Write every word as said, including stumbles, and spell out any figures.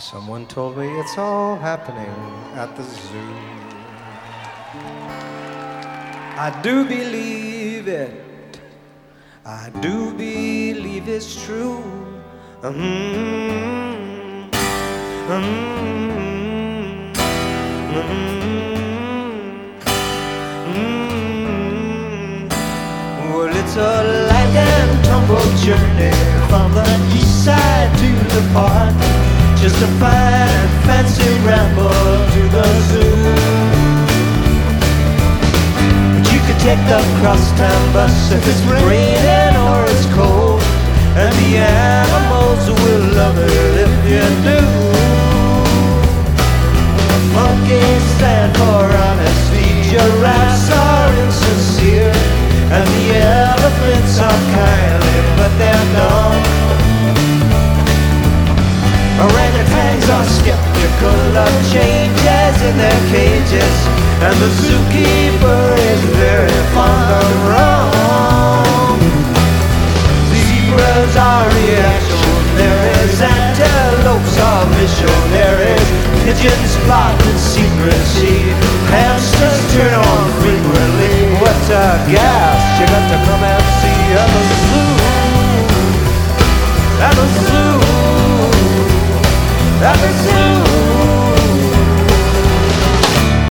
Someone told me it's all happening at the zoo. I do believe it. I do believe it's true. Mm-hmm. Mm-hmm. Mm-hmm. Well, it's a light and tumble journey from the east side to the park. Just a fine, fancy ramble to the zoo. But you could take the crosstown bus if it's raining or it's cold, and the animals will love it if you do. Monkeys stand for honesty, giraffes are insincere, and the elephants are kindly, but they're dumb. Orangutans are skeptical of changes in their cages, and the zookeeper is very fond of rum. Zebras are reactionaries, antelopes are missionaries, pigeons plot in secrecy, hamsters turn on frequently. What a gas, you got to come and see at the zoo.